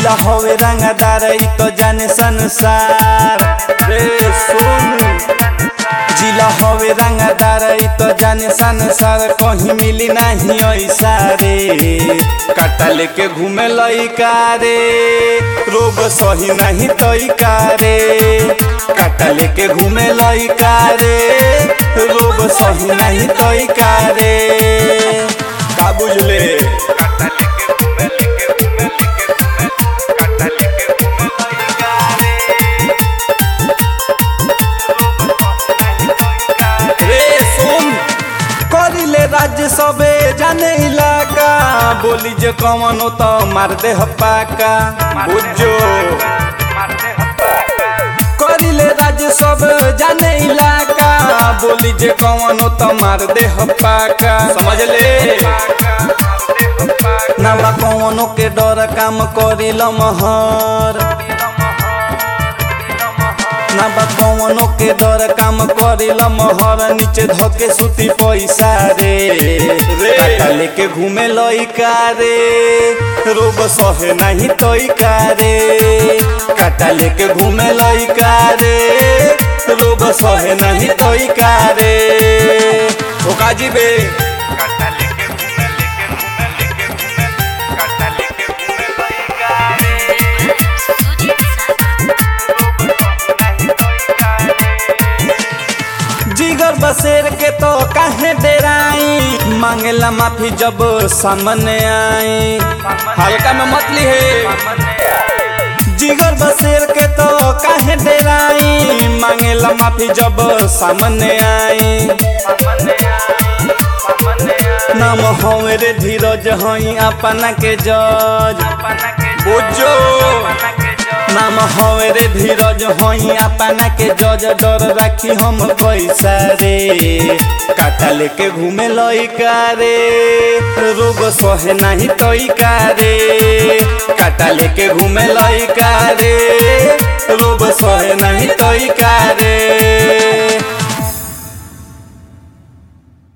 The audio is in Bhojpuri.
जिला होवे रंगदार ई तो जाने संसार रे सुन जिला होवे रंगदार ई तो जाने संसार कहीं मिली नहीं ऐसा रे काटा लेके घूमे लइका रे रोग सही नहीं तइका रे काटा लेके घूमे लइका रे रोग सही नहीं तइका रे का बुझले राज्य सबे जाने इलाका बोली जे कौन तो मार दे हपाका बुझो करिले राज्य सब जाने इलाका बोली जे कौन तो मार दे हपाका समझ ले ना बा कौनो के डर काम करिल महर ना बा कौनो के डर काम करिल महर नीचे धके सुती पैसा रे काटा लेके घूमे लइका रे रोग सहे नहीं तइका रे काटा लेके घूमे लइका रे रोग सहे नहीं तइका रे ओ काजी बे जिगर बसेर के तो काहे डेराई मांगेला माफी जब सामने आई हल्का में मत ली है जिगर बसेर के तो काहे डेराई मांगेला माफी जब सामने आई नाम होवे रे धीरज हई अपना के जज बुझो नाम होवे रे धीरज हई अपना के जज डर राखी हम पैसा रे काटा लेके घूमे लइका रे रोग सहे नहीं तइका रे काटा लेके घूमे लइका रे रोग सहे नहीं तइका रे।